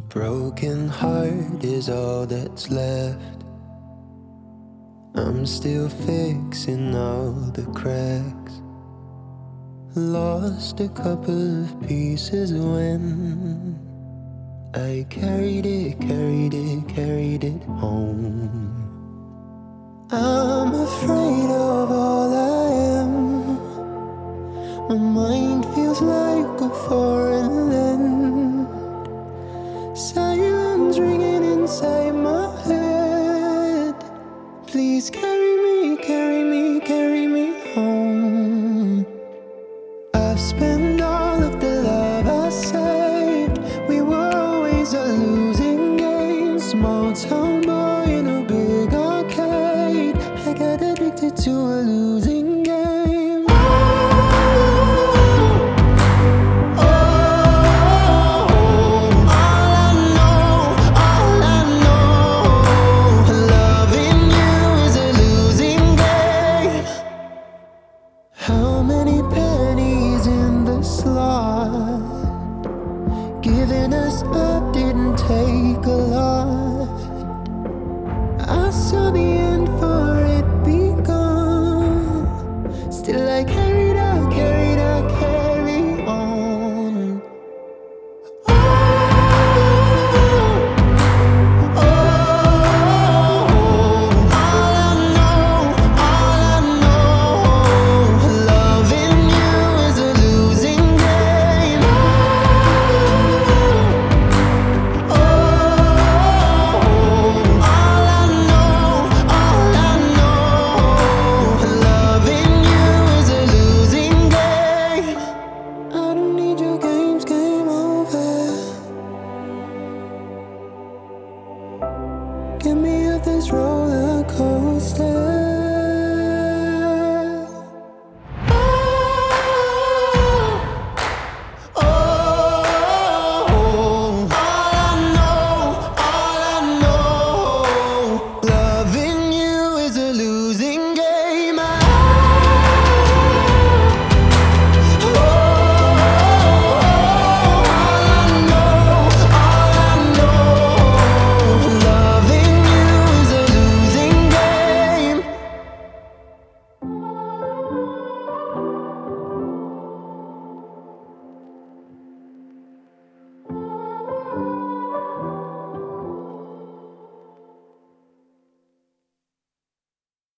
Broken heart is all that's left. I'm still fixing all the cracks. Lost a couple of pieces when I carried it home. I'm afraid of all I am. My mind feels like a foreign land. Silence ringing inside my head. Please carry me home. I've spent all of the love I saved. We were always a losing game. Small town boy in a big arcade. I got addicted to a losing game. How many pennies in the slot? Giving us up didn't take a lot. I saw the end for it begun. Still I carried on. Get me off this roller coaster.